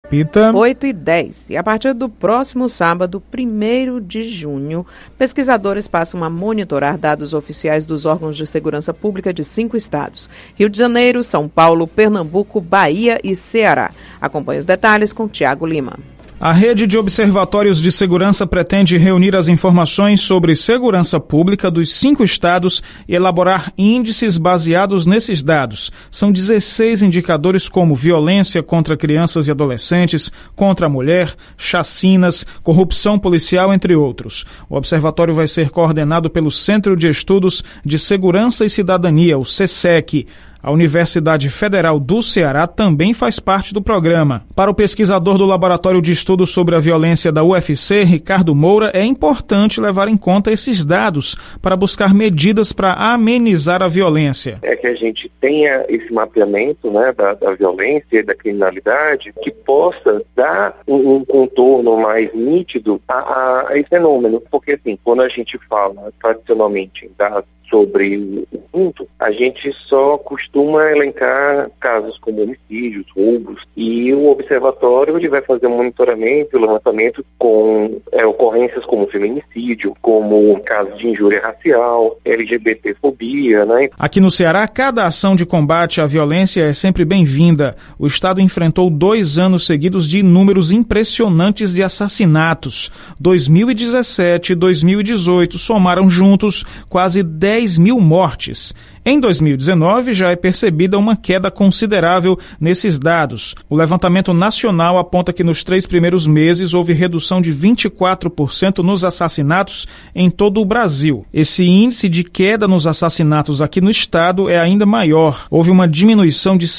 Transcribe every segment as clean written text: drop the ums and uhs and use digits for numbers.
Repita. 8h10. E a partir do próximo sábado, 1º de junho, pesquisadores passam a monitorar dados oficiais dos órgãos de segurança pública de 5 estados: Rio de Janeiro, São Paulo, Pernambuco, Bahia e Ceará. Acompanhe os detalhes com Tiago Lima. A rede de observatórios de segurança pretende reunir as informações sobre segurança pública dos 5 estados e elaborar índices baseados nesses dados. São 16 indicadores como violência contra crianças e adolescentes, contra a mulher, chacinas, corrupção policial, entre outros. O observatório vai ser coordenado pelo Centro de Estudos de Segurança e Cidadania, o CESEC. A Universidade Federal do Ceará também faz parte do programa. Para o pesquisador do Laboratório de Estudos sobre a Violência da UFC, Ricardo Moura, é importante levar em conta esses dados para buscar medidas para amenizar a violência. É que a gente tenha esse mapeamento, né, da violência e da criminalidade que possa dar um contorno mais nítido a esse fenômeno. Porque, assim, quando a gente fala tradicionalmente em dados sobre o assunto, a gente só costuma elencar casos como homicídios, roubos, e o observatório ele vai fazer um monitoramento, o levantamento com ocorrências como feminicídio, como casos de injúria racial, LGBTfobia, né? Aqui no Ceará, cada ação de combate à violência é sempre bem-vinda. O Estado enfrentou 2 anos seguidos de números impressionantes de assassinatos. 2017 e 2018 somaram juntos quase 10 mil mortes. Em 2019, já é percebida uma queda considerável nesses dados. O levantamento nacional aponta que nos 3 primeiros meses houve redução de 24% nos assassinatos em todo o Brasil. Esse índice de queda nos assassinatos aqui no estado é ainda maior. Houve uma diminuição de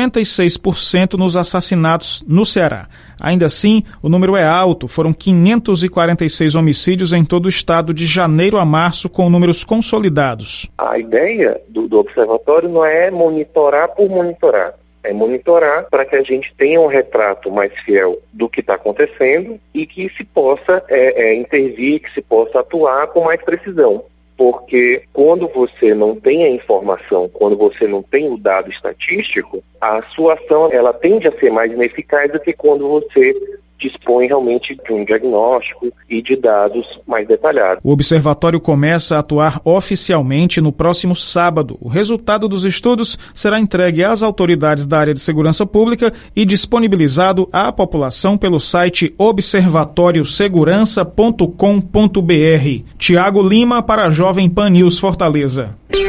56% nos assassinatos no Ceará. Ainda assim, o número é alto. Foram 546 homicídios em todo o estado de janeiro a março, com números consolidados. A ideia do observatório não é monitorar por monitorar. É monitorar para que a gente tenha um retrato mais fiel do que está acontecendo e que se possa intervir, que se possa atuar com mais precisão. Porque quando você não tem a informação, quando você não tem o dado estatístico, a sua ação ela tende a ser mais ineficaz do que quando você dispõe realmente de um diagnóstico e de dados mais detalhados. O observatório começa a atuar oficialmente no próximo sábado. O resultado dos estudos será entregue às autoridades da área de segurança pública e disponibilizado à população pelo site observatoriosegurança.com.br. Tiago Lima para a Jovem Pan News Fortaleza.